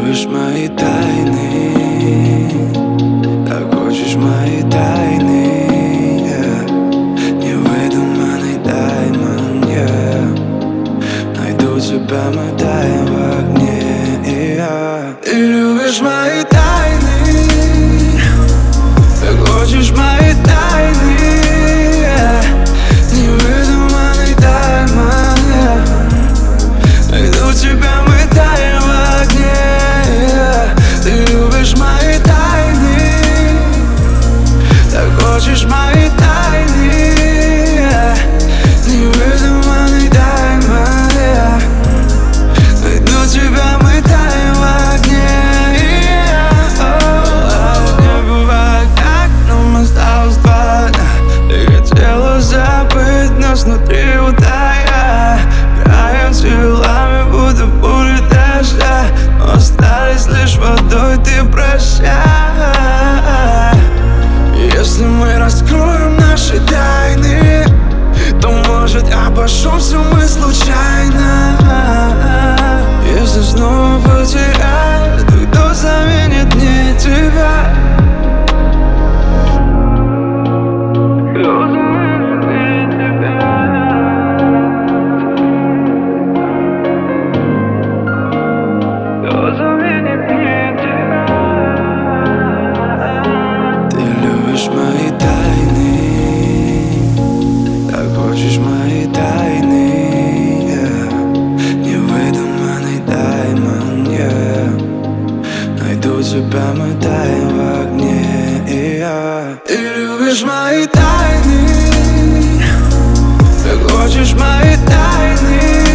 любишь мои тайны, как хочешь мои тайны, невыдуманный даймон, найду тебя, мы таем в огне. Ты любишь мои тайны, как хочешь мои тайны, невыдуманный даймон, найду тебя, мы таем в огне. Ты любишь мои тайны, так хочешь мои тайны, невыдуманный даймон, найду тебя, мы таем в огне. Не бывает так, нам осталось 2 дня. Ты хотела забыть нас внутри утая, играем телами, будто бури дождя, но остались лишь водой, ты прощай. Если мы раскроем наши тайны, то, может, обошёмся мы случайно. Если снова потеряю, то кто заменит мне тебя? Кто заменит мне тебя? Кто заменит мне тебя? Ты любишь мои тайны, как хочешь мои тайны, невыдуманный даймон, найду тебя, мы таем в огне. Ты любишь мои тайны, как хочешь мои тайны,